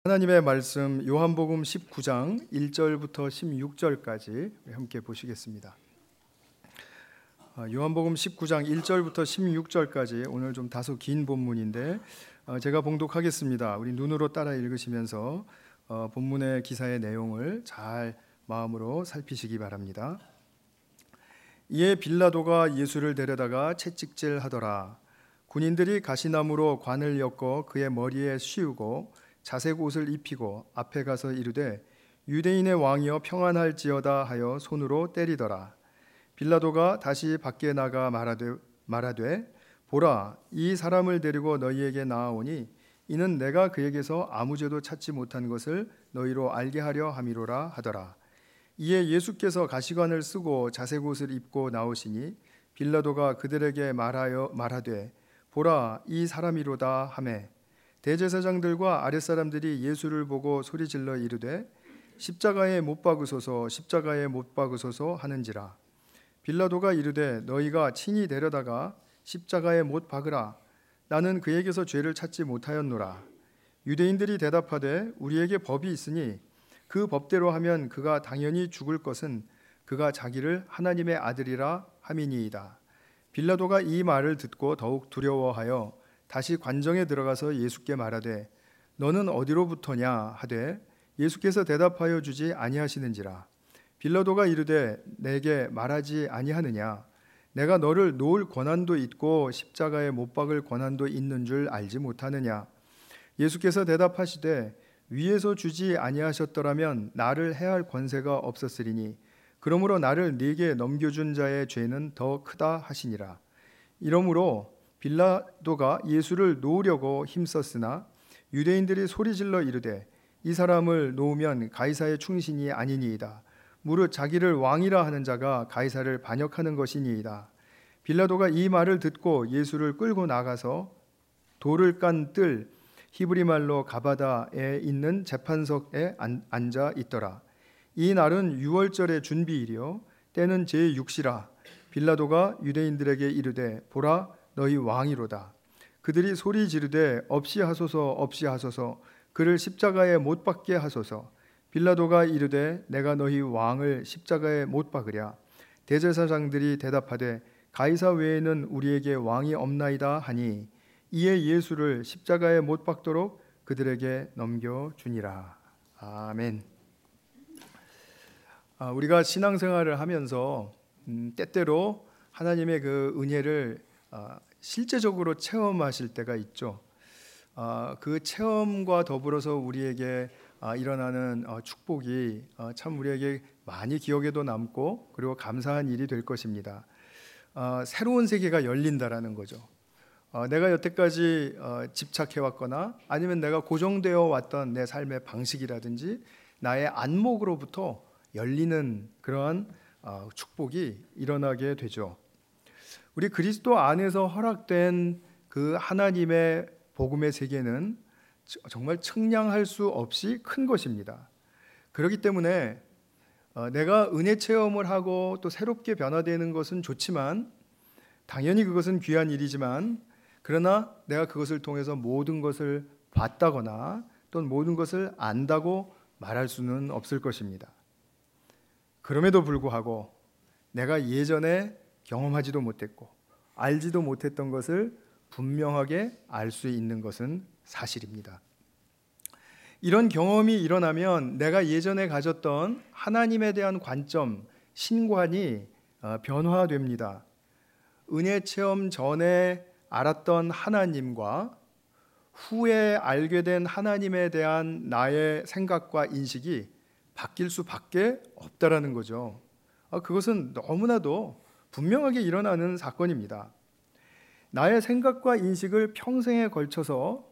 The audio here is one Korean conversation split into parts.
하나님의 말씀 요한복음 19장 1절부터 16절까지 함께 보시겠습니다. 요한복음 19장 1절부터 16절까지 오늘 좀 다소 긴 본문인데 제가 봉독하겠습니다. 우리 눈으로 따라 읽으시면서 본문의 기사의 내용을 잘 마음으로 살피시기 바랍니다. 이에 빌라도가 예수를 데려다가 채찍질하더라. 군인들이 가시나무로 관을 엮어 그의 머리에 씌우고 자색 옷을 입히고 앞에 가서 이르되 유대인의 왕이여 평안할지어다 하여 손으로 때리더라. 빌라도가 다시 밖에 나가 말하되 보라, 이 사람을 데리고 너희에게 나아오니 이는 내가 그에게서 아무 죄도 찾지 못한 것을 너희로 알게 하려 함이로라 하더라. 이에 예수께서 가시관을 쓰고 자색 옷을 입고 나오시니 빌라도가 그들에게 말하되 보라, 이 사람이로다 하매 대제사장들과 아랫사람들이 예수를 보고 소리질러 이르되 십자가에 못 박으소서, 십자가에 못 박으소서 하는지라. 빌라도가 이르되 너희가 친히 데려다가 십자가에 못 박으라. 나는 그에게서 죄를 찾지 못하였노라. 유대인들이 대답하되 우리에게 법이 있으니 그 법대로 하면 그가 당연히 죽을 것은 그가 자기를 하나님의 아들이라 함이니이다. 빌라도가 이 말을 듣고 더욱 두려워하여 다시 관정에 들어가서 예수께 말하되 너는 어디로부터냐 하되 예수께서 대답하여 주지 아니하시는지라. 빌라도가 이르되 내게 말하지 아니하느냐. 내가 너를 놓을 권한도 있고 십자가에 못 박을 권한도 있는 줄 알지 못하느냐. 예수께서 대답하시되 위에서 주지 아니하셨더라면 나를 해할 권세가 없었으리니 그러므로 나를 네게 넘겨준 자의 죄는 더 크다 하시니라. 이러므로 빌라도가 예수를 놓으려고 힘썼으나 유대인들이 소리질러 이르되 이 사람을 놓으면 가이사의 충신이 아니니이다. 무릇 자기를 왕이라 하는 자가 가이사를 반역하는 것이니이다. 빌라도가 이 말을 듣고 예수를 끌고 나가서 돌을 깐 뜰 히브리 말로 가바다에 있는 재판석에 앉아 있더라. 이 날은 유월절의 준비일이요 때는 제6시라. 빌라도가 유대인들에게 이르되 보라, 너희 왕이로다. 그들이 소리 지르되 없이 하소서, 없이 하소서, 그를 십자가에 못 박게 하소서. 빌라도가 이르되 내가 너희 왕을 십자가에 못 박으랴. 대제사장들이 대답하되 가이사 외에는 우리에게 왕이 없나이다 하니 이에 예수를 십자가에 못 박도록 그들에게 넘겨주니라. 아멘. 우리가 신앙생활을 하면서 때때로 하나님의 그 은혜를 실제적으로 체험하실 때가 있죠. 그 체험과 더불어서 우리에게 일어나는 축복이 참 우리에게 많이 기억에도 남고 그리고 감사한 일이 될 것입니다. 새로운 세계가 열린다라는 거죠. 내가 여태까지 집착해왔거나 아니면 내가 고정되어 왔던 내 삶의 방식이라든지 나의 안목으로부터 열리는 그러한 축복이 일어나게 되죠. 우리 그리스도 안에서 허락된 그 하나님의 복음의 세계는 정말 측량할 수 없이 큰 것입니다. 그렇기 때문에 내가 은혜 체험을 하고 또 새롭게 변화되는 것은 좋지만 당연히 그것은 귀한 일이지만 그러나 내가 그것을 통해서 모든 것을 봤다거나 또는 모든 것을 안다고 말할 수는 없을 것입니다. 그럼에도 불구하고 내가 예전에 경험하지도 못했고 알지도 못했던 것을 분명하게 알 수 있는 것은 사실입니다. 이런 경험이 일어나면 내가 예전에 가졌던 하나님에 대한 관점, 신관이 변화됩니다. 은혜 체험 전에 알았던 하나님과 후에 알게 된 하나님에 대한 나의 생각과 인식이 바뀔 수밖에 없다라는 거죠. 그것은 너무나도 분명하게 일어나는 사건입니다. 나의 생각과 인식을 평생에 걸쳐서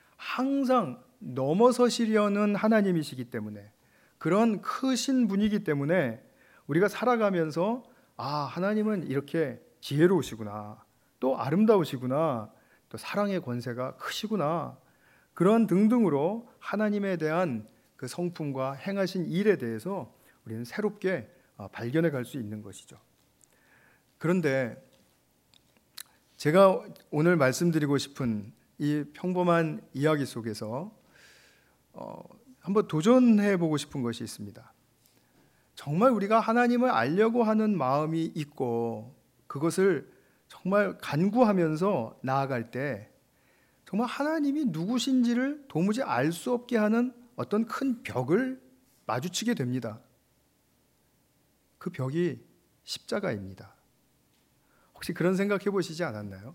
항상 넘어서시려는 하나님이시기 때문에 그런 크신 분이기 때문에 우리가 살아가면서 하나님은 이렇게 지혜로우시구나, 또 아름다우시구나, 또 사랑의 권세가 크시구나, 그런 등등으로 하나님에 대한 그 성품과 행하신 일에 대해서 우리는 새롭게 발견해 갈 수 있는 것이죠. 그런데 제가 오늘 말씀드리고 싶은 이 평범한 이야기 속에서 한번 도전해 보고 싶은 것이 있습니다. 정말 우리가 하나님을 알려고 하는 마음이 있고 그것을 정말 간구하면서 나아갈 때 정말 하나님이 누구신지를 도무지 알 수 없게 하는 어떤 큰 벽을 마주치게 됩니다. 그 벽이 십자가입니다. 혹시 그런 생각 해보시지 않았나요?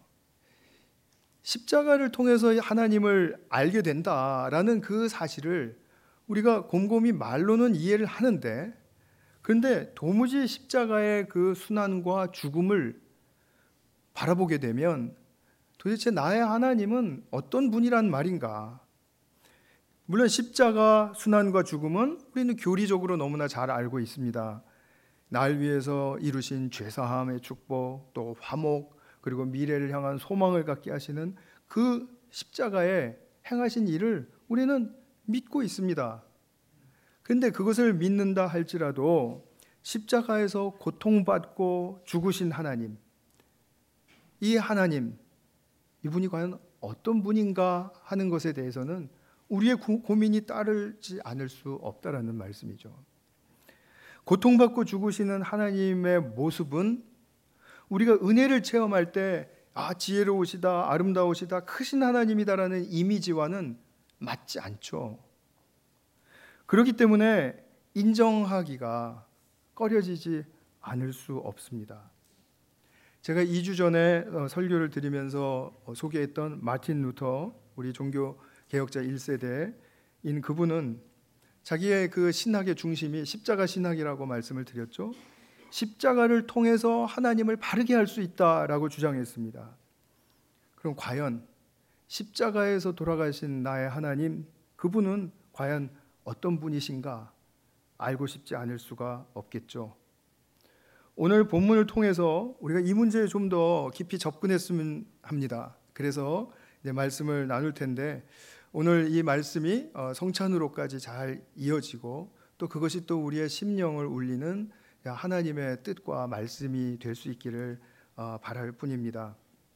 십자가를 통해서 하나님을 알게 된다라는 그 사실을 우리가 곰곰이 말로는 이해를 하는데, 그런데 도무지 십자가의 그 순환과 죽음을 바라보게 되면 도대체 나의 하나님은 어떤 분이란 말인가? 물론 십자가 순환과 죽음은 우리는 교리적으로 너무나 잘 알고 있습니다. 날 위해서 이루신 죄사함의 축복, 또 화목, 그리고 미래를 향한 소망을 갖게 하시는 그 십자가에 행하신 일을 우리는 믿고 있습니다. 그런데 그것을 믿는다 할지라도 십자가에서 고통받고 죽으신 하나님, 이 하나님, 이분이 과연 어떤 분인가 하는 것에 대해서는 우리의 고민이 따르지 않을 수 없다라는 말씀이죠. 고통받고 죽으시는 하나님의 모습은 우리가 은혜를 체험할 때 지혜로우시다, 아름다우시다, 크신 하나님이다라는 이미지와는 맞지 않죠. 그렇기 때문에 인정하기가 꺼려지지 않을 수 없습니다. 제가 2주 전에 설교를 드리면서 소개했던 마틴 루터, 우리 종교 개혁자 1세대인 그분은 자기의 그 신학의 중심이 십자가 신학이라고 말씀을 드렸죠. 십자가를 통해서 하나님을 바르게 할 수 있다라고 주장했습니다. 그럼 과연 십자가에서 돌아가신 나의 하나님, 그분은 과연 어떤 분이신가 알고 싶지 않을 수가 없겠죠. 오늘 본문을 통해서 우리가 이 문제에 좀 더 깊이 접근했으면 합니다. 그래서 이제 말씀을 나눌 텐데, 오늘 이 말씀이 성찬으로까지 잘 이어지고 또 그것이 또 우리의 심령을 울리는 하나님의 뜻과 말씀이 될 수 있기를 바랄 뿐입니다.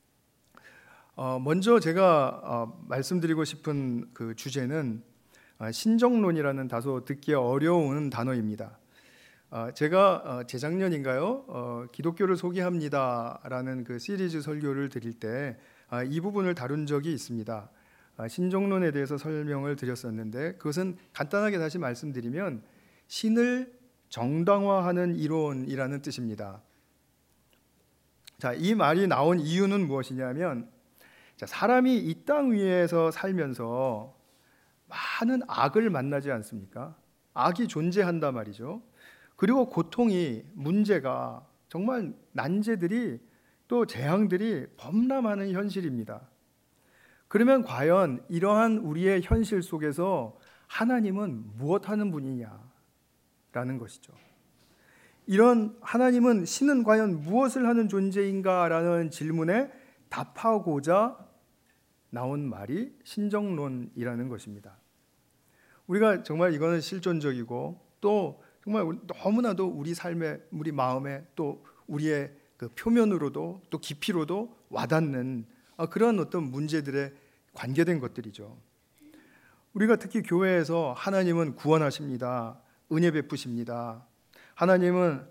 먼저 제가 말씀드리고 싶은 그 주제는 신정론이라는 다소 듣기 어려운 단어입니다. 제가 재작년인가요? 기독교를 소개합니다라는 그 시리즈 설교를 드릴 때 이 부분을 다룬 적이 있습니다. 신정론에 대해서 설명을 드렸었는데, 그것은 간단하게 다시 말씀드리면 신을 정당화하는 이론이라는 뜻입니다. 자, 이 말이 나온 이유는 무엇이냐면, 사람이 이 땅 위에서 살면서 많은 악을 만나지 않습니까? 악이 존재한단 말이죠. 그리고 고통이, 문제가, 정말 난제들이 또 재앙들이 범람하는 현실입니다. 그러면 과연 이러한 우리의 현실 속에서 하나님은 무엇하는 분이냐라는 것이죠. 이런 하나님은, 신은 과연 무엇을 하는 존재인가라는 질문에 답하고자 나온 말이 신정론이라는 것입니다. 우리가 정말 이거는 실존적이고 또 정말 너무나도 우리 삶에, 우리 마음에, 또 우리의 그 표면으로도 또 깊이로도 와닿는 그런 어떤 문제들에 관계된 것들이죠. 우리가 특히 교회에서 하나님은 구원하십니다, 은혜 베푸십니다, 하나님은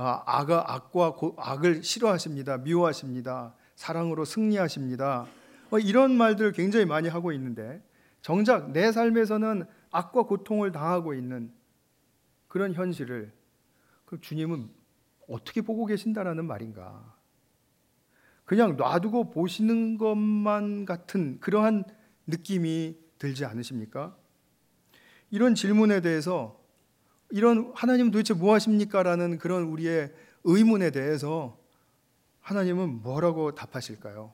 악을 싫어하십니다, 미워하십니다, 사랑으로 승리하십니다, 이런 말들을 굉장히 많이 하고 있는데, 정작 내 삶에서는 악과 고통을 당하고 있는 그런 현실을 그럼 주님은 어떻게 보고 계신다라는 말인가? 그냥 놔두고 보시는 것만 같은 그러한 느낌이 들지 않으십니까? 이런 질문에 대해서, 이런 하나님 도대체 뭐 하십니까? 라는 그런 우리의 의문에 대해서 하나님은 뭐라고 답하실까요?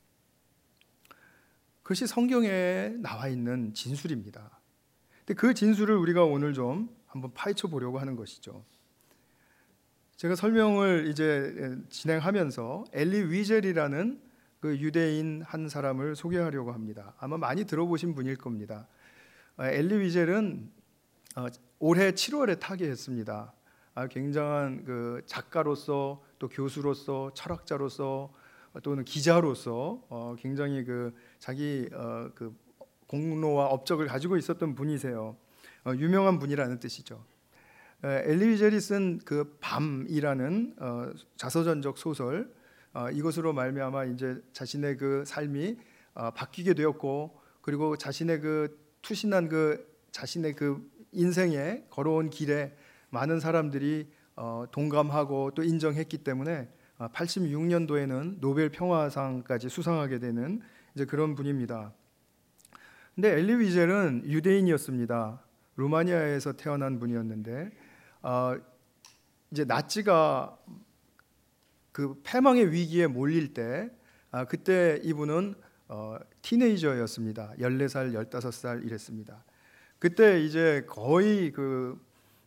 그것이 성경에 나와 있는 진술입니다. 근데 그 진술을 우리가 오늘 좀 한번 파헤쳐 보려고 하는 것이죠. 제가 설명을 이제 진행하면서 엘리 위젤이라는 그 유대인 한 사람을 소개하려고 합니다. 아마 많이 들어보신 분일 겁니다. 엘리 위젤은 올해 7월에 타계했습니다. 굉장한 그 작가로서, 또 교수로서, 철학자로서, 또는 기자로서 굉장히 그 자기 그 공로와 업적을 가지고 있었던 분이세요. 유명한 분이라는 뜻이죠. 엘리 위젤이 쓴 그 밤이라는 자서전적 소설, 이것으로 말미암아 이제 자신의 그 삶이 바뀌게 되었고, 그리고 자신의 그 투신한 자신의 그 인생에 걸어온 길에 많은 사람들이 동감하고 또 인정했기 때문에 86년도에는 노벨 평화상까지 수상하게 되는 이제 그런 분입니다. 근데 엘리 위젤은 유대인이었습니다. 루마니아에서 태어난 분이었는데 이제 나치가 그 패망의 위기에 몰릴 때 그때 이분은 티네이저였습니다. 14살, 15살 이랬습니다. 그때 이제 거의 그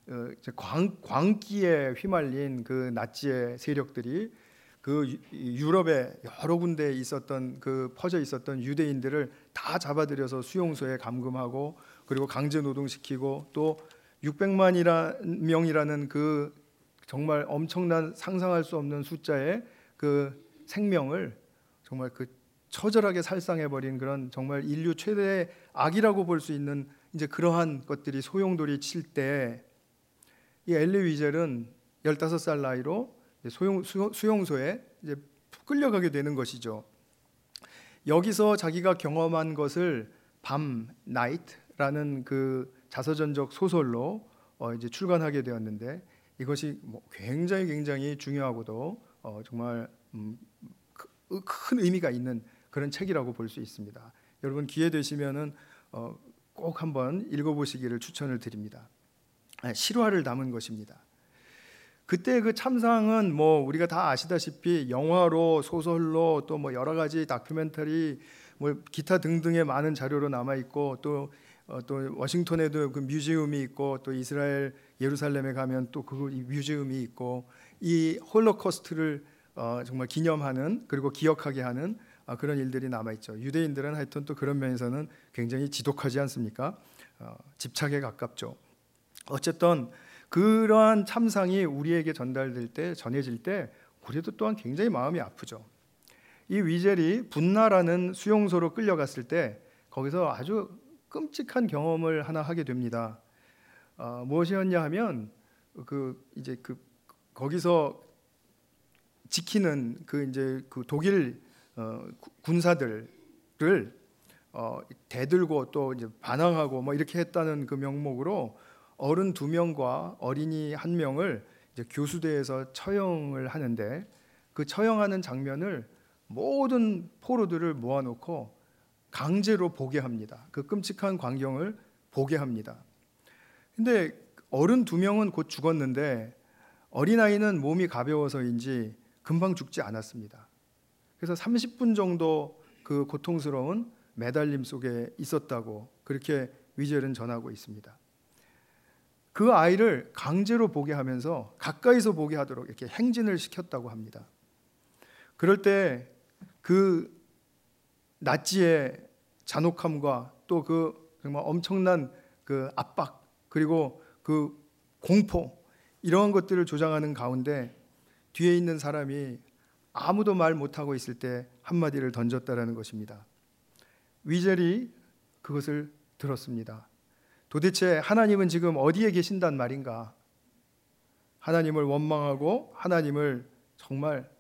광기에 휘말린 그 나치의 세력들이 그 유럽에 여러 군데 있었던 그 퍼져 있었던 유대인들을 다 잡아들여서 수용소에 감금하고 그리고 강제 노동시키고 또 600만 명이라는 그 정말 엄청난 상상할 수 없는 숫자의 그 생명을 정말 그 처절하게 살상해버린 그런 정말 인류 최대의 악이라고 볼 수 있는 이제 그러한 것들이 소용돌이 칠 때 이 엘리 위젤은 15살 나이로 수용소에 이제 끌려가게 되는 것이죠. 여기서 자기가 경험한 것을 밤, 나이트라는 그 자서전적 소설로 이제 출간하게 되었는데 이것이 굉장히 중요하고도 정말 큰 의미가 있는 그런 책이라고 볼 수 있습니다. 여러분 기회 되시면은 꼭 한번 읽어보시기를 추천을 드립니다. 실화를 담은 것입니다. 그때 그 참상은 뭐 우리가 다 아시다시피 영화로 소설로 또 뭐 여러 가지 다큐멘터리 뭐 기타 등등의 많은 자료로 남아 있고 또 워싱턴에도 그 뮤지엄이 있고 또 이스라엘 예루살렘에 가면 또 그 뮤지엄이 있고 이 홀로코스트를 정말 기념하는 그리고 기억하게 하는 그런 일들이 남아 있죠. 유대인들은 하여튼 또 그런 면에서는 굉장히 지독하지 않습니까? 집착에 가깝죠. 어쨌든 그러한 참상이 우리에게 전해질 때 우리도 또한 굉장히 마음이 아프죠. 이 위젤이 분나라는 수용소로 끌려갔을 때 거기서 아주 끔찍한 경험을 하나 하게 됩니다. 무엇이었냐 하면 거기서 지키는 그 독일 군사들을 대들고 또 이제 반항하고 뭐 이렇게 했다는 그 명목으로 어른 2명과 어린이 1명을 이제 교수대에서 처형을 하는데 그 처형하는 장면을 모든 포로들을 모아놓고 강제로 보게 합니다. 그 끔찍한 광경을 보게 합니다. 근데 어른 2명은 곧 죽었는데 어린아이는 몸이 가벼워서인지 금방 죽지 않았습니다. 그래서 30분 정도 그 고통스러운 매달림 속에 있었다고 그렇게 위젤은 전하고 있습니다. 그 아이를 강제로 보게 하면서 가까이서 보게 하도록 이렇게 행진을 시켰다고 합니다. 그럴 때 그 나치의 잔혹함과 또 그 정말 엄청난 그 압박 그리고 그 공포 이러한 것들을 조장하는 가운데 뒤에 있는 사람이 아무도 말 못하고 있을 때 한마디를 던졌다라는 것입니다. 위젤이 그것을 들었습니다. 도대체 하나님은 지금 어디에 계신단 말인가? 하나님을 원망하고 하나님을 정말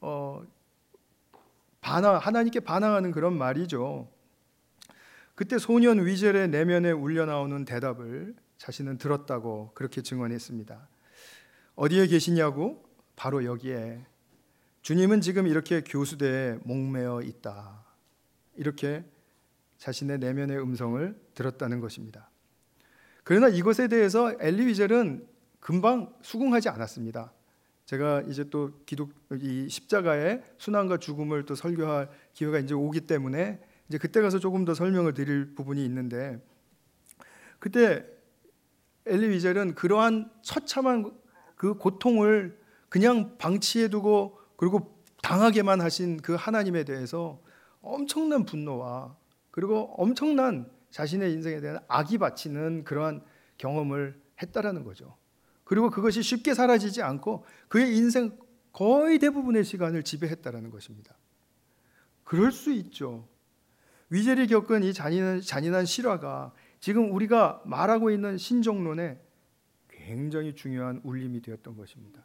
하나님께 반항하는 그런 말이죠. 그때 소년 위젤의 내면에 울려나오는 대답을 자신은 들었다고 그렇게 증언했습니다. 어디에 계시냐고? 바로 여기에. 주님은 지금 이렇게 교수대에 목매어 있다. 이렇게 자신의 내면의 음성을 들었다는 것입니다. 그러나 이것에 대해서 엘리 위젤은 금방 수긍하지 않았습니다. 제가 이제 또 이 십자가의 순환과 죽음을 또 설교할 기회가 이제 오기 때문에 이제 그때 가서 조금 더 설명을 드릴 부분이 있는데 그때 엘리 위젤은 그러한 처참한 그 고통을 그냥 방치해두고 그리고 당하게만 하신 그 하나님에 대해서 엄청난 분노와 그리고 엄청난 자신의 인생에 대한 악이 바치는 그러한 경험을 했다라는 거죠. 그리고 그것이 쉽게 사라지지 않고 그의 인생 거의 대부분의 시간을 지배했다라는 것입니다. 그럴 수 있죠. 위젤이 겪은 이 잔인한 실화가 지금 우리가 말하고 있는 신정론에 굉장히 중요한 울림이 되었던 것입니다.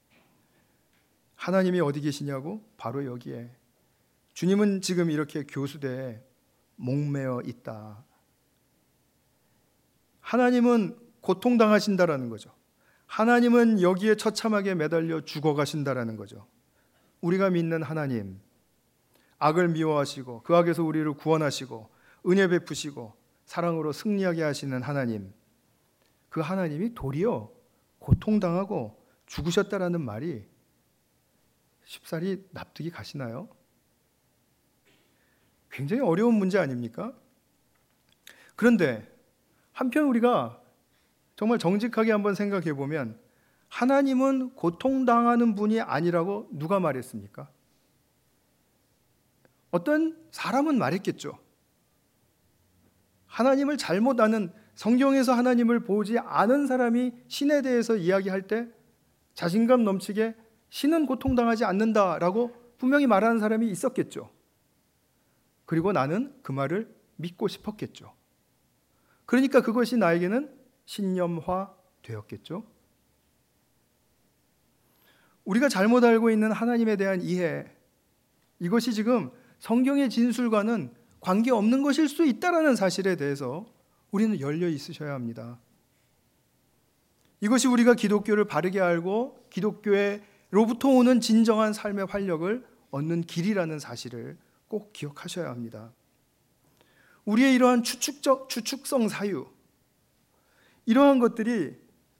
하나님이 어디 계시냐고? 바로 여기에. 주님은 지금 이렇게 교수대에 목매어 있다. 하나님은 고통당하신다라는 거죠. 하나님은 여기에 처참하게 매달려 죽어가신다라는 거죠. 우리가 믿는 하나님, 악을 미워하시고 그 악에서 우리를 구원하시고 은혜 베푸시고 사랑으로 승리하게 하시는 하나님, 그 하나님이 도리어 고통당하고 죽으셨다라는 말이 쉽사리 납득이 가시나요? 굉장히 어려운 문제 아닙니까? 그런데 한편 우리가 정말 정직하게 한번 생각해 보면 하나님은 고통당하는 분이 아니라고 누가 말했습니까? 어떤 사람은 말했겠죠. 하나님을 잘못 아는, 성경에서 하나님을 보지 않은 사람이 신에 대해서 이야기할 때 자신감 넘치게 신은 고통당하지 않는다라고 분명히 말하는 사람이 있었겠죠. 그리고 나는 그 말을 믿고 싶었겠죠. 그러니까 그것이 나에게는 신념화 되었겠죠. 우리가 잘못 알고 있는 하나님에 대한 이해, 이것이 지금 성경의 진술과는 관계없는 것일 수 있다는 사실에 대해서 우리는 열려 있으셔야 합니다. 이것이 우리가 기독교를 바르게 알고 기독교로부터 오는 진정한 삶의 활력을 얻는 길이라는 사실을 꼭 기억하셔야 합니다. 우리의 이러한 추측성 사유, 이러한 것들이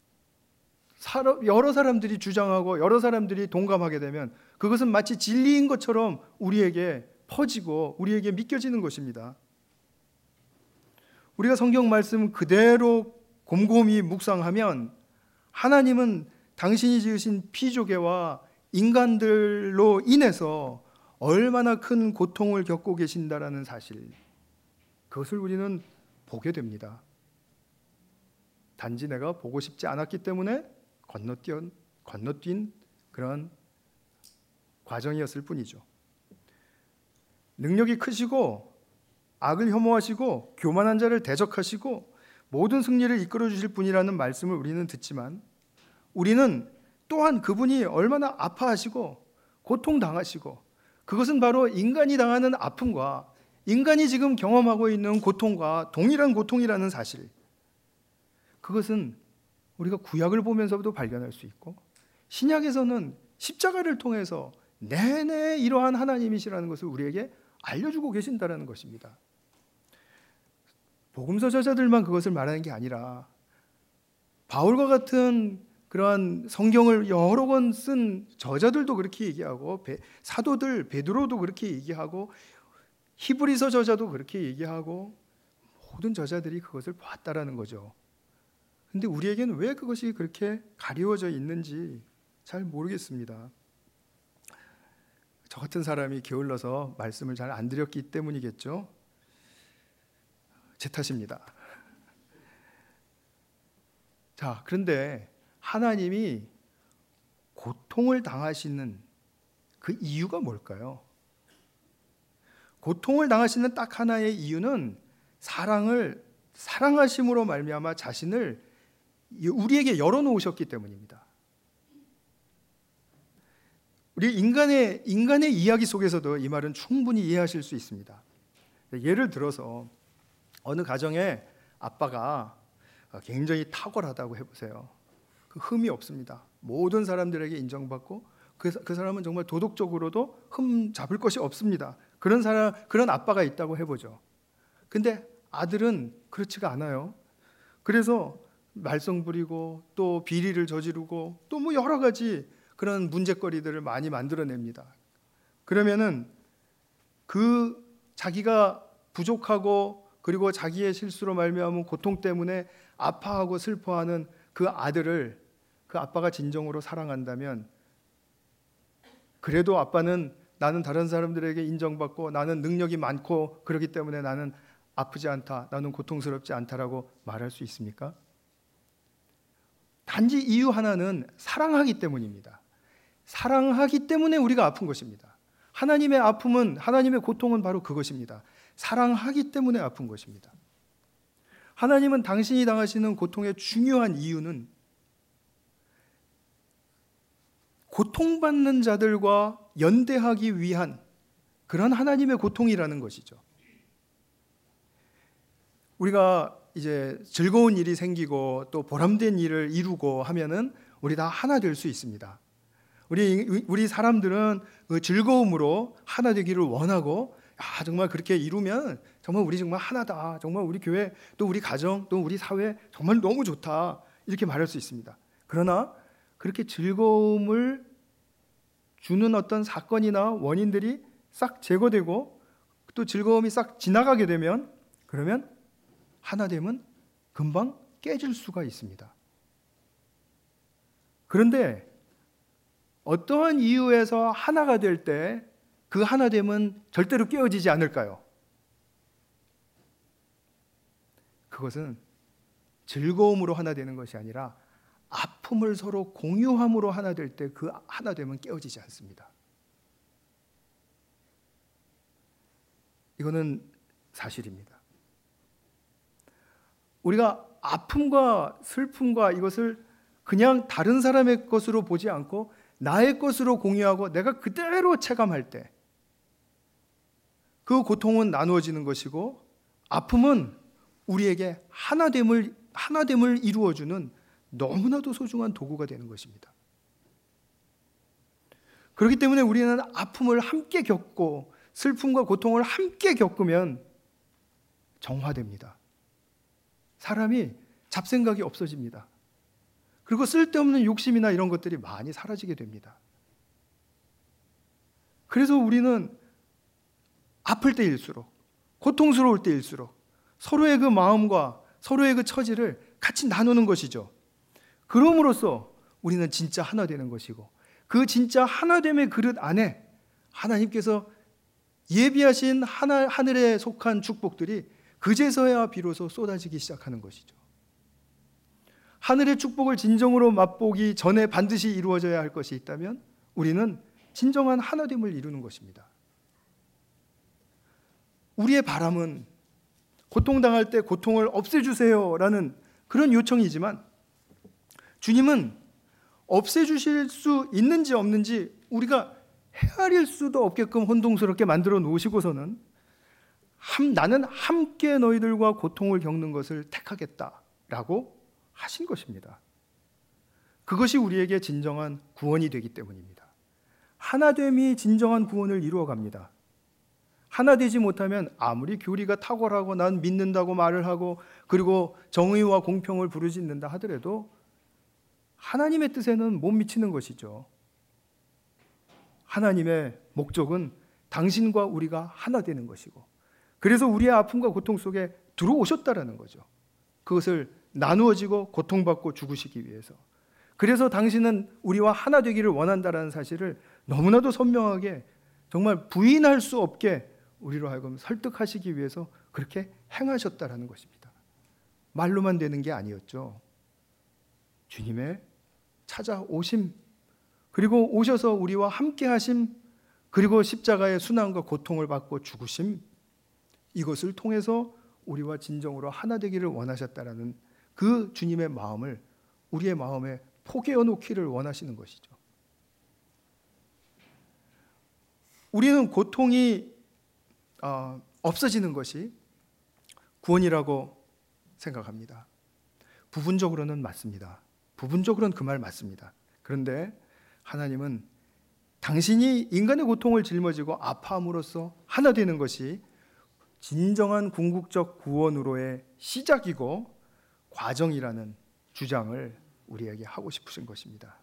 여러 사람들이 주장하고 여러 사람들이 동감하게 되면 그것은 마치 진리인 것처럼 우리에게 퍼지고 우리에게 믿겨지는 것입니다. 우리가 성경 말씀 그대로 곰곰이 묵상하면 하나님은 당신이 지으신 피조개와 인간들로 인해서 얼마나 큰 고통을 겪고 계신다라는 사실, 그것을 우리는 보게 됩니다. 단지 내가 보고 싶지 않았기 때문에 건너뛴 그런 과정이었을 뿐이죠. 능력이 크시고 악을 혐오하시고 교만한 자를 대적하시고 모든 승리를 이끌어 주실 분이라는 말씀을 우리는 듣지만 우리는 또한 그분이 얼마나 아파하시고 고통당하시고 그것은 바로 인간이 당하는 아픔과 인간이 지금 경험하고 있는 고통과 동일한 고통이라는 사실, 그것은 우리가 구약을 보면서도 발견할 수 있고 신약에서는 십자가를 통해서 내내 이러한 하나님이시라는 것을 우리에게 알려주고 계신다는 것입니다. 복음서 저자들만 그것을 말하는 게 아니라 바울과 같은 그러한 성경을 여러 권 쓴 저자들도 그렇게 얘기하고 사도들 베드로도 그렇게 얘기하고 히브리서 저자도 그렇게 얘기하고 모든 저자들이 그것을 봤다라는 거죠. 근데 우리에게는 왜 그것이 그렇게 가리워져 있는지 잘 모르겠습니다. 저 같은 사람이 게을러서 말씀을 잘 안 드렸기 때문이겠죠. 제 탓입니다. 자, 그런데 하나님이 고통을 당하시는 그 이유가 뭘까요? 고통을 당하시는 딱 하나의 이유는 사랑하심으로 말미암아 자신을 우리에게 열어놓으셨기 때문입니다. 우리 인간의 이야기 속에서도 이 말은 충분히 이해하실 수 있습니다. 예를 들어서 어느 가정에 아빠가 굉장히 탁월하다고 해보세요. 그 흠이 없습니다. 모든 사람들에게 인정받고 그 사람은 정말 도덕적으로도 흠 잡을 것이 없습니다. 그런 아빠가 있다고 해보죠. 근데 아들은 그렇지가 않아요. 그래서 말썽 부리고 또 비리를 저지르고 또 뭐 여러 가지 그런 문제거리들을 많이 만들어냅니다. 그러면은 그 자기가 부족하고 그리고 자기의 실수로 말미암은 고통 때문에 아파하고 슬퍼하는 그 아들을 그 아빠가 진정으로 사랑한다면, 그래도 아빠는 나는 다른 사람들에게 인정받고 나는 능력이 많고 그렇기 때문에 나는 아프지 않다, 나는 고통스럽지 않다라고 말할 수 있습니까? 단지 이유 하나는 사랑하기 때문입니다. 사랑하기 때문에 우리가 아픈 것입니다. 하나님의 아픔은, 하나님의 고통은 바로 그것입니다. 사랑하기 때문에 아픈 것입니다. 하나님은 당신이 당하시는 고통의 중요한 이유는 고통받는 자들과 연대하기 위한 그런 하나님의 고통이라는 것이죠. 우리가 이제 즐거운 일이 생기고 또 보람된 일을 이루고 하면은 우리 다 하나 될 수 있습니다. 우리 사람들은 그 즐거움으로 하나 되기를 원하고, 정말 그렇게 이루면 정말 우리 정말 하나다, 정말 우리 교회 또 우리 가정 또 우리 사회 정말 너무 좋다, 이렇게 말할 수 있습니다. 그러나 그렇게 즐거움을 주는 어떤 사건이나 원인들이 싹 제거되고 또 즐거움이 싹 지나가게 되면, 그러면 하나됨은 금방 깨질 수가 있습니다. 그런데 어떠한 이유에서 하나가 될 때 그 하나됨은 절대로 깨어지지 않을까요? 그것은 즐거움으로 하나 되는 것이 아니라 아픔을 서로 공유함으로 하나 될 때 그 하나됨은 깨어지지 않습니다. 이거는 사실입니다. 우리가 아픔과 슬픔과 이것을 그냥 다른 사람의 것으로 보지 않고 나의 것으로 공유하고 내가 그대로 체감할 때 그 고통은 나누어지는 것이고, 아픔은 우리에게 하나됨을 이루어주는 너무나도 소중한 도구가 되는 것입니다. 그렇기 때문에 우리는 아픔을 함께 겪고 슬픔과 고통을 함께 겪으면 정화됩니다. 사람이 잡생각이 없어집니다. 그리고 쓸데없는 욕심이나 이런 것들이 많이 사라지게 됩니다. 그래서 우리는 아플 때일수록, 고통스러울 때일수록 서로의 그 마음과 서로의 그 처지를 같이 나누는 것이죠. 그럼으로써 우리는 진짜 하나 되는 것이고, 그 진짜 하나됨의 그릇 안에 하나님께서 예비하신 하늘에 속한 축복들이 그제서야 비로소 쏟아지기 시작하는 것이죠. 하늘의 축복을 진정으로 맛보기 전에 반드시 이루어져야 할 것이 있다면 우리는 진정한 하나됨을 이루는 것입니다. 우리의 바람은 고통당할 때 고통을 없애주세요 라는 그런 요청이지만, 주님은 없애주실 수 있는지 없는지 우리가 헤아릴 수도 없게끔 혼동스럽게 만들어 놓으시고서는 나는 함께 너희들과 고통을 겪는 것을 택하겠다라고 하신 것입니다. 그것이 우리에게 진정한 구원이 되기 때문입니다. 하나됨이 진정한 구원을 이루어갑니다. 하나 되지 못하면 아무리 교리가 탁월하고 난 믿는다고 말을 하고 그리고 정의와 공평을 부르짖는다 하더라도 하나님의 뜻에는 못 미치는 것이죠. 하나님의 목적은 당신과 우리가 하나 되는 것이고, 그래서 우리의 아픔과 고통 속에 들어오셨다라는 거죠. 그것을 나누어지고 고통받고 죽으시기 위해서. 그래서 당신은 우리와 하나 되기를 원한다라는 사실을 너무나도 선명하게, 정말 부인할 수 없게 우리로 하여금 설득하시기 위해서 그렇게 행하셨다라는 것입니다. 말로만 되는 게 아니었죠. 주님의 찾아오심, 그리고 오셔서 우리와 함께 하심, 그리고 십자가의 순환과 고통을 받고 죽으심, 이것을 통해서 우리와 진정으로 하나 되기를 원하셨다라는 그 주님의 마음을 우리의 마음에 포개어 놓기를 원하시는 것이죠. 우리는 고통이 없어지는 것이 구원이라고 생각합니다. 부분적으로는 맞습니다. 부분적으로는 그 말 맞습니다. 그런데 하나님은 당신이 인간의 고통을 짊어지고 아파함으로써 하나 되는 것이 진정한 궁극적 구원으로의 시작이고 과정이라는 주장을 우리에게 하고 싶으신 것입니다.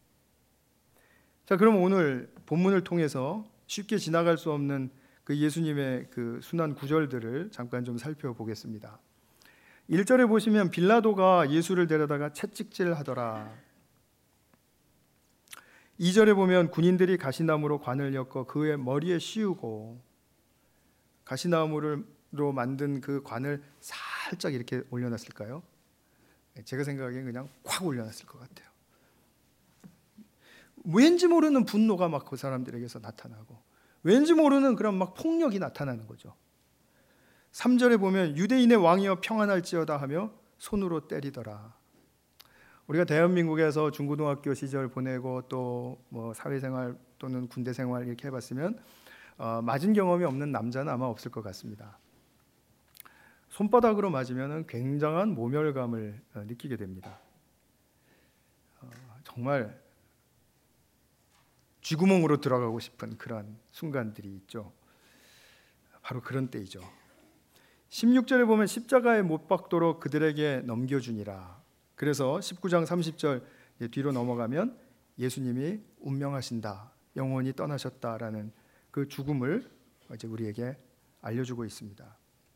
자, 그럼 오늘 본문을 통해서 쉽게 지나갈 수 없는 그 예수님의 그 순환 구절들을 잠깐 좀 살펴보겠습니다. 1절에 보시면 빌라도가 예수를 데려다가 채찍질하더라. 2절에 보면 군인들이 가시나무로 관을 엮어 그의 머리에 씌우고, 가시나무로 만든 그 관을 살짝 이렇게 올려놨을까요? 제가 생각하기엔 그냥 콱 올려놨을 것 같아요. 왠지 모르는 분노가 막 그 사람들에게서 나타나고, 왠지 모르는 그런 막 폭력이 나타나는 거죠. 3절에 보면 유대인의 왕이여 평안할지어다 하며 손으로 때리더라. 우리가 대한민국에서 중고등학교 시절 보내고 또 뭐 사회생활 또는 군대 생활 이렇게 해봤으면 맞은 경험이 없는 남자는 아마 없을 것 같습니다. 손바닥으로 맞으면 굉장한 모멸감을 느끼게 됩니다. 정말 쥐구멍으로 들어가고 싶은 그런 순간들이 있죠. 바로 그런 때이죠. 16절에 보면 십자가에 못 박도록 그들에게 넘겨주니라. 그래서 19장 30절 뒤로 넘어가면 예수님이 운명하신다, 영원히 떠나셨다라는 그 죽음을 이제 우리에게 알려주고 있습니다.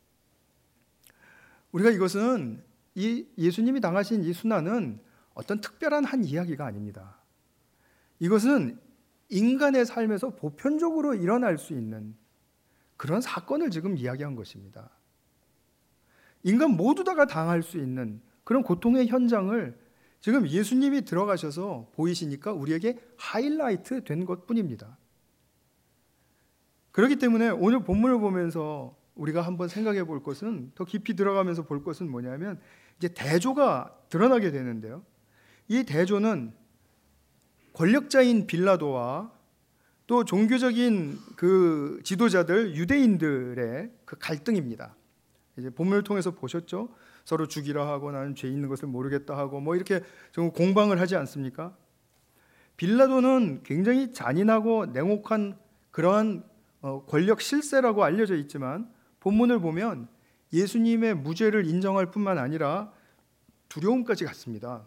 우리가 이것은 이 예수님이 당하신 이 순환은 어떤 특별한 한 이야기가 아닙니다. 이것은 인간의 삶에서 보편적으로 일어날 수 있는 그런 사건을 지금 이야기한 것입니다. 인간 모두 다가 당할 수 있는 그런 고통의 현장을 지금 예수님이 들어가셔서 보이시니까 우리에게 하이라이트 된 것뿐입니다. 그렇기 때문에 오늘 본문을 보면서 우리가 한번 생각해 볼 것은, 더 깊이 들어가면서 볼 것은 뭐냐면 이제 대조가 드러나게 되는데요. 이 대조는 권력자인 빌라도와 또 종교적인 그 지도자들 유대인들의 그 갈등입니다. 이제 본문을 통해서 보셨죠? 서로 죽이라 하고 나는 죄 있는 것을 모르겠다 하고 뭐 이렇게 좀 공방을 하지 않습니까? 빌라도는 굉장히 잔인하고 냉혹한 그러한 권력 실세라고 알려져 있지만 본문을 보면 예수님의 무죄를 인정할 뿐만 아니라 두려움까지 갖습니다.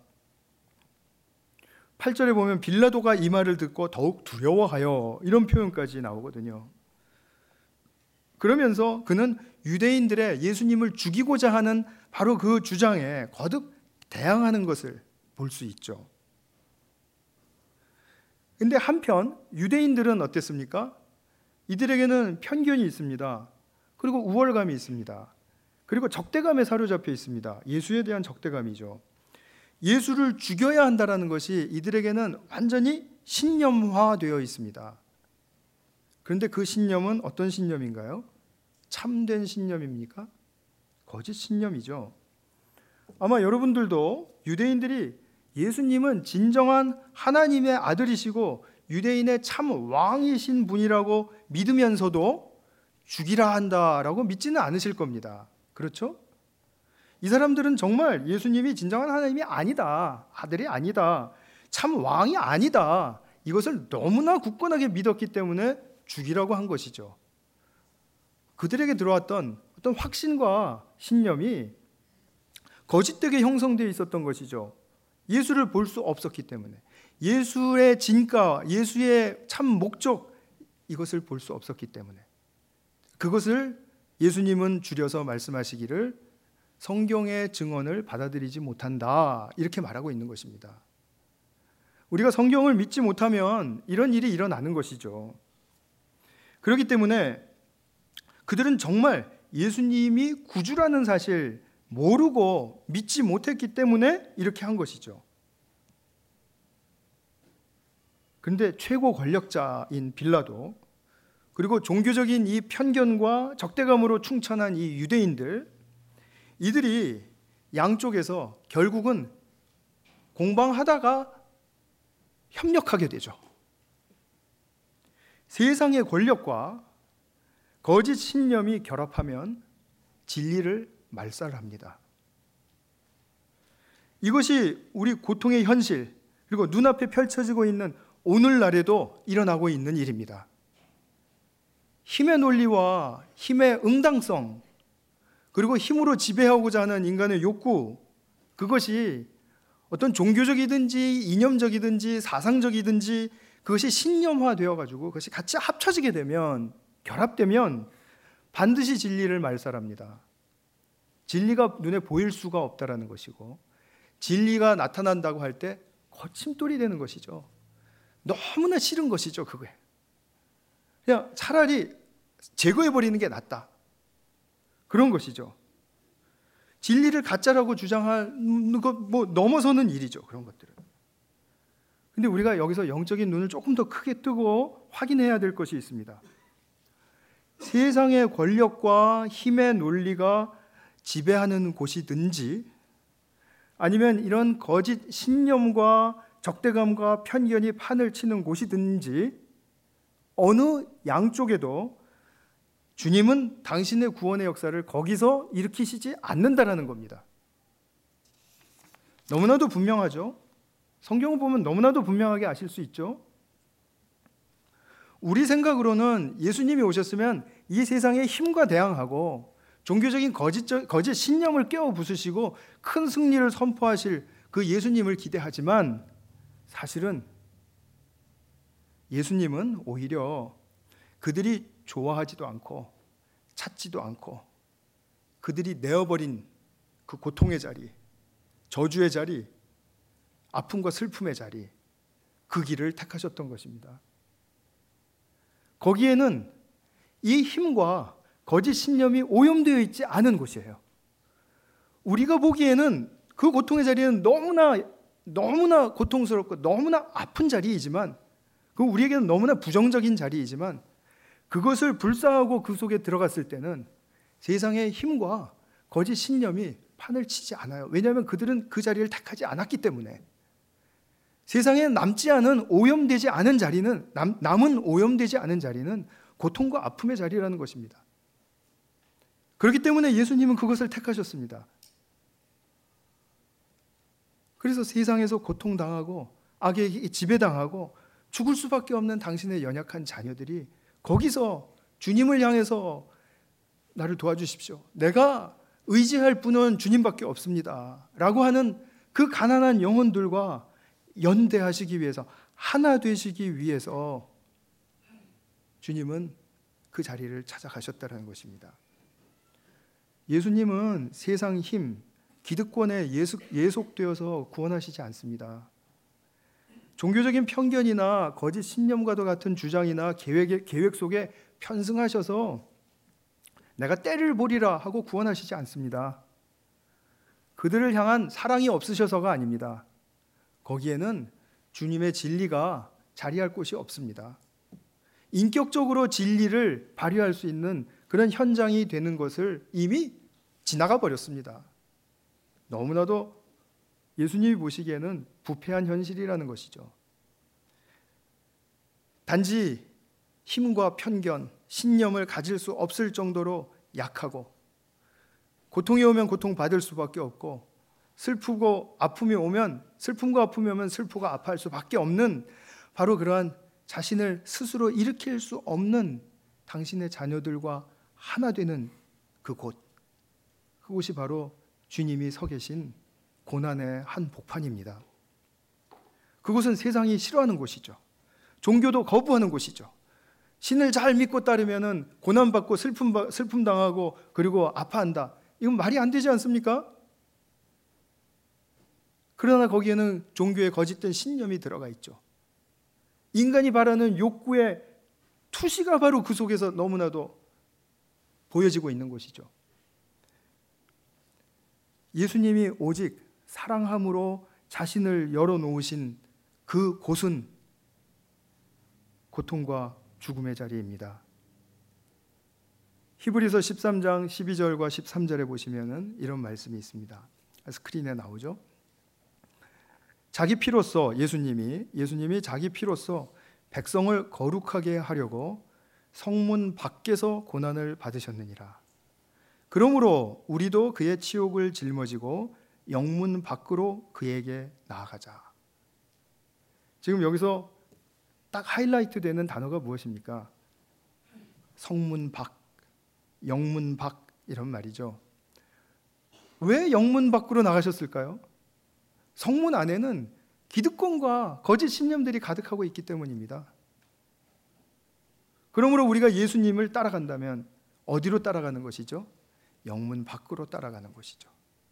8절에 보면 빌라도가 이 말을 듣고 더욱 두려워하여 이런 표현까지 나오거든요. 그러면서 그는 유대인들의 예수님을 죽이고자 하는 바로 그 주장에 거듭 대항하는 것을 볼 수 있죠. 근데 한편 유대인들은 어땠습니까? 이들에게는 편견이 있습니다. 그리고 우월감이 있습니다. 그리고 적대감에 사로잡혀 있습니다. 예수에 대한 적대감이죠. 예수를 죽여야 한다는 것이 이들에게는 완전히 신념화되어 있습니다. 그런데 그 신념은 어떤 신념인가요? 참된 신념입니까? 거짓 신념이죠. 아마 여러분들도 유대인들이 예수님은 진정한 하나님의 아들이시고 유대인의 참 왕이신 분이라고 믿으면서도 죽이라 한다라고 믿지는 않으실 겁니다. 그렇죠? 이 사람들은 정말 예수님이 진정한 하나님이 아니다, 아들이 아니다, 참 왕이 아니다, 이것을 너무나 굳건하게 믿었기 때문에 죽이라고 한 것이죠. 그들에게 들어왔던 어떤 확신과 신념이 거짓되게 형성되어 있었던 것이죠. 예수를 볼 수 없었기 때문에, 예수의 진가, 예수의 참 목적, 이것을 볼 수 없었기 때문에 그것을 예수님은 줄여서 말씀하시기를 성경의 증언을 받아들이지 못한다, 이렇게 말하고 있는 것입니다. 우리가 성경을 믿지 못하면 이런 일이 일어나는 것이죠. 그렇기 때문에 그들은 정말 예수님이 구주라는 사실 모르고 믿지 못했기 때문에 이렇게 한 것이죠. 그런데 최고 권력자인 빌라도, 그리고 종교적인 이 편견과 적대감으로 충천한 이 유대인들, 이들이 양쪽에서 결국은 공방하다가 협력하게 되죠. 세상의 권력과 거짓 신념이 결합하면 진리를 말살합니다. 이것이 우리 고통의 현실, 그리고 눈앞에 펼쳐지고 있는 오늘날에도 일어나고 있는 일입니다. 힘의 논리와 힘의 응당성, 그리고 힘으로 지배하고자 하는 인간의 욕구, 그것이 어떤 종교적이든지 이념적이든지 사상적이든지 그것이 신념화되어 가지고 그것이 같이 합쳐지게 되면, 결합되면 반드시 진리를 말살합니다. 진리가 눈에 보일 수가 없다라는 것이고, 진리가 나타난다고 할 때 거침돌이 되는 것이죠. 너무나 싫은 것이죠. 그게 그냥 차라리 제거해버리는 게 낫다, 그런 것이죠. 진리를 가짜라고 주장하는 것 뭐 넘어서는 일이죠, 그런 것들은. 근데 우리가 여기서 영적인 눈을 조금 더 크게 뜨고 확인해야 될 것이 있습니다. 세상의 권력과 힘의 논리가 지배하는 곳이든지 아니면 이런 거짓 신념과 적대감과 편견이 판을 치는 곳이든지 어느 양쪽에도 주님은 당신의 구원의 역사를 거기서 일으키시지 않는다라는 겁니다. 너무나도 분명하죠? 성경을 보면 너무나도 분명하게 아실 수 있죠? 우리 생각으로는 예수님이 오셨으면 이 세상의 힘과 대항하고 종교적인 거짓 신념을 깨워 부수시고 큰 승리를 선포하실 그 예수님을 기대하지만 사실은 예수님은 오히려 그들이 좋아하지도 않고 찾지도 않고 그들이 내어버린 그 고통의 자리, 저주의 자리, 아픔과 슬픔의 자리, 그 길을 택하셨던 것입니다. 거기에는 이 힘과 거짓 신념이 오염되어 있지 않은 곳이에요. 우리가 보기에는 그 고통의 자리는 너무나 고통스럽고 너무나 아픈 자리이지만, 그 우리에게는 너무나 부정적인 자리이지만, 그것을 불사하고 그 속에 들어갔을 때는 세상의 힘과 거짓 신념이 판을 치지 않아요. 왜냐하면 그들은 그 자리를 택하지 않았기 때문에. 세상에 남지 않은 오염되지 않은 자리는, 남은 오염되지 않은 자리는 고통과 아픔의 자리라는 것입니다. 그렇기 때문에 예수님은 그것을 택하셨습니다. 그래서 세상에서 고통당하고 악에 지배당하고 죽을 수밖에 없는 당신의 연약한 자녀들이 거기서 주님을 향해서 나를 도와주십시오, 내가 의지할 분은 주님밖에 없습니다 라고 하는 그 가난한 영혼들과 연대하시기 위해서, 하나 되시기 위해서 주님은 그 자리를 찾아가셨다는 것입니다. 예수님은 세상 힘, 기득권에 예속되어서 구원하시지 않습니다. 종교적인 편견이나 거짓 신념과도 같은 주장이나 계획 속에 편승하셔서 내가 때를 보리라 하고 구원하시지 않습니다. 그들을 향한 사랑이 없으셔서가 아닙니다. 거기에는 주님의 진리가 자리할 곳이 없습니다. 인격적으로 진리를 발휘할 수 있는 그런 현장이 되는 것을 이미 지나가 버렸습니다. 너무나도 예수님이 보시기에는 부패한 현실이라는 것이죠. 단지 힘과 편견, 신념을 가질 수 없을 정도로 약하고, 고통이 오면 고통받을 수밖에 없고, 슬픔과 아픔이 오면 슬프고 아파할 수밖에 없는, 바로 그러한 자신을 스스로 일으킬 수 없는 당신의 자녀들과 하나 되는 그곳이 바로 주님이 서 계신 고난의 한 복판입니다. 그곳은 세상이 싫어하는 곳이죠. 종교도 거부하는 곳이죠. 신을 잘 믿고 따르면 고난받고 슬픔 당하고 그리고 아파한다. 이건 말이 안 되지 않습니까? 그러나 거기에는 종교의 거짓된 신념이 들어가 있죠. 인간이 바라는 욕구의 투시가 바로 그 속에서 너무나도 보여지고 있는 것이죠. 예수님이 오직 사랑함으로 자신을 열어놓으신 그 곳은 고통과 죽음의 자리입니다. 히브리서 13장 12절과 13절에 보시면 이런 말씀이 있습니다. 스크린에 나오죠. 자기 피로써 예수님이 자기 피로써 백성을 거룩하게 하려고 성문 밖에서 고난을 받으셨느니라. 그러므로 우리도 그의 치욕을 짊어지고 영문 밖으로 그에게 나아가자. 지금 여기서 딱 하이라이트 되는 단어가 무엇입니까? 성문 밖, 영문 밖, 이런 말이죠. 왜 영문 밖으로 나가셨을까요? 성문 안에는 기득권과 거짓 신념들이 가득하고 있기 때문입니다. 그러므로 우리가 예수님을 따라간다면 어디로 따라가는 것이죠? 영문 밖으로 따라가는 것이죠.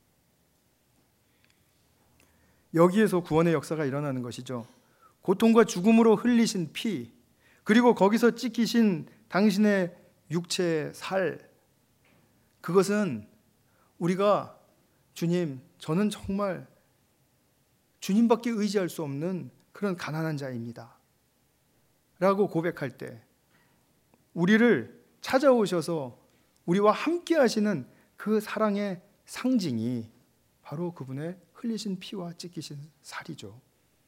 여기에서 구원의 역사가 일어나는 것이죠. 고통과 죽음으로 흘리신 피, 그리고 거기서 찢기신 당신의 육체의 살, 그것은 우리가 주님, 저는 정말 주님밖에 의지할 수 없는 그런 가난한 자입니다 라고 고백할 때 우리를 찾아오셔서 우리와 함께 하시는 그 사랑의 상징이 바로 그분의 흘리신 피와 찢기신 살이죠.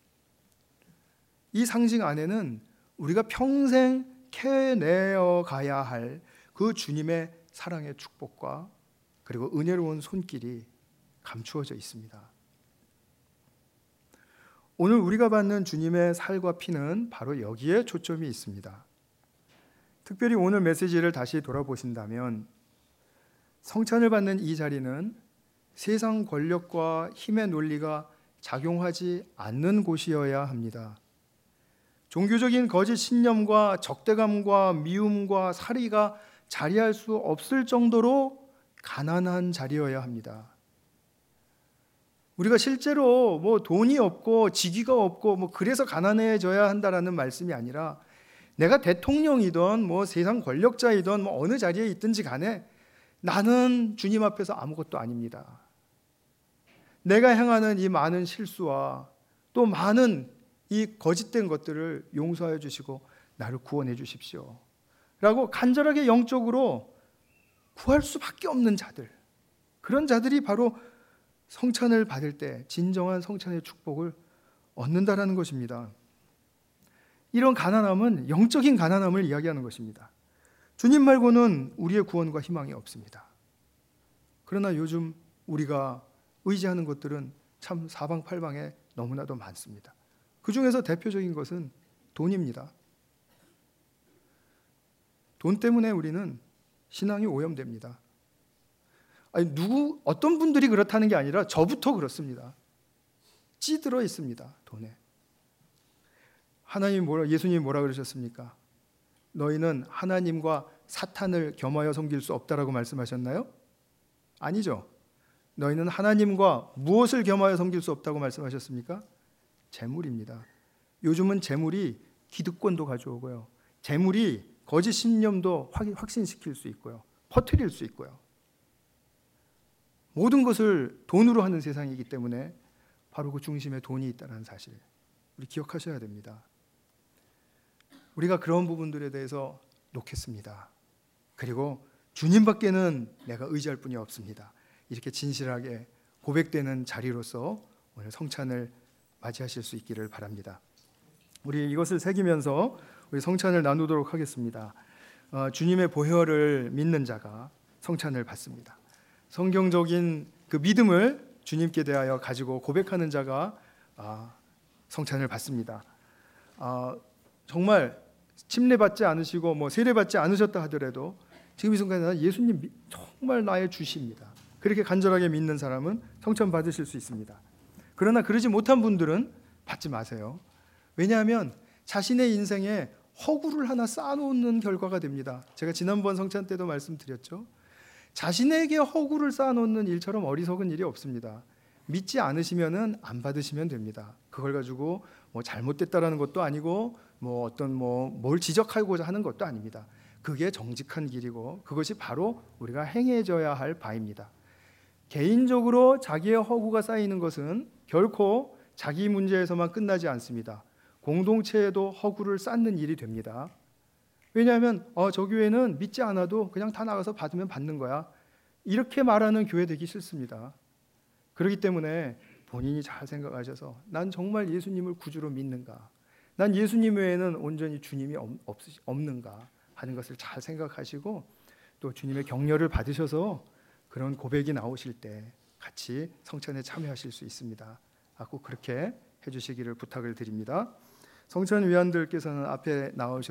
이 상징 안에는 우리가 평생 캐내어 가야 할 그 주님의 사랑의 축복과 그리고 은혜로운 손길이 감추어져 있습니다. 오늘 우리가 받는 주님의 살과 피는 바로 여기에 초점이 있습니다. 특별히 오늘 메시지를 다시 돌아보신다면 성찬을 받는 이 자리는 세상 권력과 힘의 논리가 작용하지 않는 곳이어야 합니다. 종교적인 거짓 신념과 적대감과 미움과 살이가 자리할 수 없을 정도로 가난한 자리여야 합니다. 우리가 실제로 돈이 없고 직위가 없고 그래서 가난해져야 한다라는 말씀이 아니라 내가 대통령이든 세상 권력자이든 어느 자리에 있든지 간에 나는 주님 앞에서 아무것도 아닙니다. 내가 행하는 이 많은 실수와 또 많은 이 거짓된 것들을 용서해 주시고 나를 구원해 주십시오 라고 간절하게 영적으로 구할 수밖에 없는 자들, 그런 자들이 바로 성찬을 받을 때 진정한 성찬의 축복을 얻는다라는 것입니다. 이런 가난함은 영적인 가난함을 이야기하는 것입니다. 주님 말고는 우리의 구원과 희망이 없습니다. 그러나 요즘 우리가 의지하는 것들은 참 사방팔방에 너무나도 많습니다. 그 중에서 대표적인 것은 돈입니다. 돈 때문에 우리는 신앙이 오염됩니다. 어떤 분들이 그렇다는 게 아니라 저부터 그렇습니다. 찌들어 있습니다, 돈에. 예수님이 뭐라 그러셨습니까? 너희는 하나님과 사탄을 겸하여 섬길 수 없다라고 말씀하셨나요? 아니죠. 너희는 하나님과 무엇을 겸하여 섬길 수 없다고 말씀하셨습니까? 재물입니다. 요즘은 재물이 기득권도 가져오고요. 재물이 거짓 신념도 확신시킬 수 있고요. 퍼뜨릴 수 있고요. 모든 것을 돈으로 하는 세상이기 때문에 바로 그 중심에 돈이 있다는 사실 우리 기억하셔야 됩니다. 우리가 그런 부분들에 대해서 놓겠습니다. 그리고 주님밖에는 내가 의지할 분이 없습니다. 이렇게 진실하게 고백되는 자리로서 오늘 성찬을 맞이하실 수 있기를 바랍니다. 우리 이것을 새기면서 우리 성찬을 나누도록 하겠습니다. 주님의 보혈을 믿는 자가 성찬을 받습니다. 성경적인 그 믿음을 주님께 대하여 가지고 고백하는 자가 성찬을 받습니다. 정말 침례받지 않으시고 세례받지 않으셨다 하더라도 지금 이 순간에 예수님 정말 나의 주십니다. 그렇게 간절하게 믿는 사람은 성찬 받으실 수 있습니다. 그러나 그러지 못한 분들은 받지 마세요. 왜냐하면 자신의 인생에 허구를 하나 쌓아놓는 결과가 됩니다. 제가 지난번 성찬 때도 말씀드렸죠. 자신에게 허구를 쌓아놓는 일처럼 어리석은 일이 없습니다. 믿지 않으시면은 안 받으시면 됩니다. 그걸 가지고 잘못됐다라는 것도 아니고 뭘 지적하고자 하는 것도 아닙니다. 그게 정직한 길이고 그것이 바로 우리가 행해져야 할 바입니다. 개인적으로 자기의 허구가 쌓이는 것은 결코 자기 문제에서만 끝나지 않습니다. 공동체에도 허구를 쌓는 일이 됩니다. 왜냐하면 저 교회는 믿지 않아도 그냥 다 나가서 받으면 받는 거야. 이렇게 말하는 교회 되기 싫습니다. 그렇기 때문에 본인이 잘 생각하셔서 난 정말 예수님을 구주로 믿는가? 난 예수님 외에는 온전히 주님이 없는가? 하는 것을 잘 생각하시고 또 주님의 격려를 받으셔서 그런 고백이 나오실 때 같이 성찬에 참여하실 수 있습니다. 꼭 그렇게 해주시기를 부탁을 드립니다. 성찬 위원들께서는 앞에 나오셔서